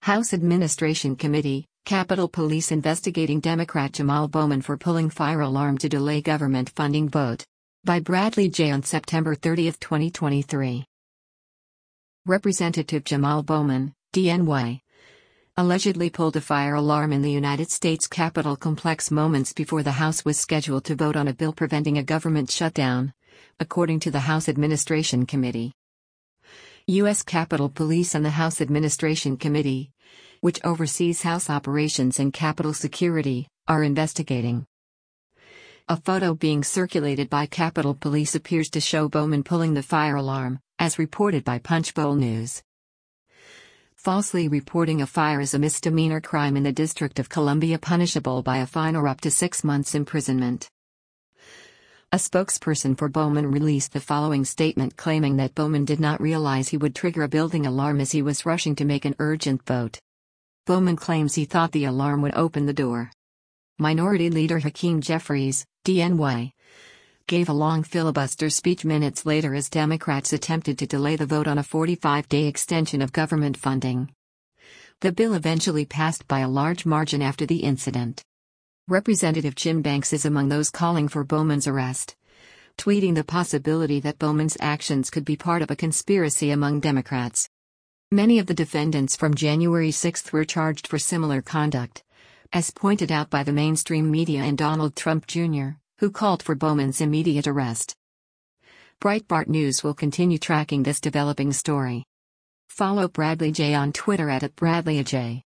House Administration Committee, Capitol Police investigating Democrat Jamal Bowman for pulling fire alarm to delay government funding vote. By Bradley J. on September 30, 2023. Representative Jamal Bowman, DNY, allegedly pulled a fire alarm in the United States Capitol complex moments before the House was scheduled to vote on a bill preventing a government shutdown, according to the House Administration Committee. U.S. Capitol Police and the House Administration Committee, which oversees House operations and Capitol security, are investigating. A photo being circulated by Capitol Police appears to show Bowman pulling the fire alarm, as reported by Punchbowl News. Falsely reporting a fire is a misdemeanor crime in the District of Columbia, punishable by a fine or up to 6 months' imprisonment. A spokesperson for Bowman released the following statement claiming that Bowman did not realize he would trigger a building alarm as he was rushing to make an urgent vote. Bowman claims he thought the alarm would open the door. Minority Leader Hakeem Jeffries, DNY, gave a long filibuster speech minutes later as Democrats attempted to delay the vote on a 45-day extension of government funding. The bill eventually passed by a large margin after the incident. Representative Jim Banks is among those calling for Bowman's arrest, tweeting the possibility that Bowman's actions could be part of a conspiracy among Democrats. Many of the defendants from January 6 were charged for similar conduct, as pointed out by the mainstream media and Donald Trump Jr., who called for Bowman's immediate arrest. Breitbart News will continue tracking this developing story. Follow Bradley J. on Twitter @BradleyJ.